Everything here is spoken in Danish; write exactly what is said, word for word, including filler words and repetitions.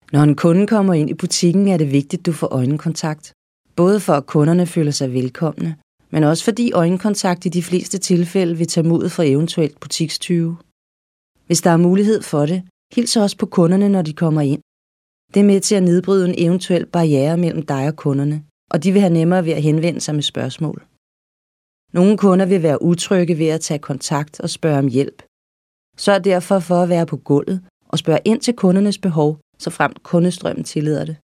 Når en kunde kommer ind i butikken, er det vigtigt, at du får øjenkontakt. Både for at kunderne føler sig velkomne, men også fordi øjenkontakt i de fleste tilfælde vil tage modet fra eventuelt butikstyve. Hvis der er mulighed for det, hils også på kunderne, når de kommer ind. Det er med til at nedbryde en eventuel barriere mellem dig og kunderne, og de vil have nemmere ved at henvende sig med spørgsmål. Nogle kunder vil være utrygge ved at tage kontakt og spørge om hjælp. Sørg derfor for at være på gulvet og spørg ind til kundernes behov, såfremt kundestrømmen tillader det.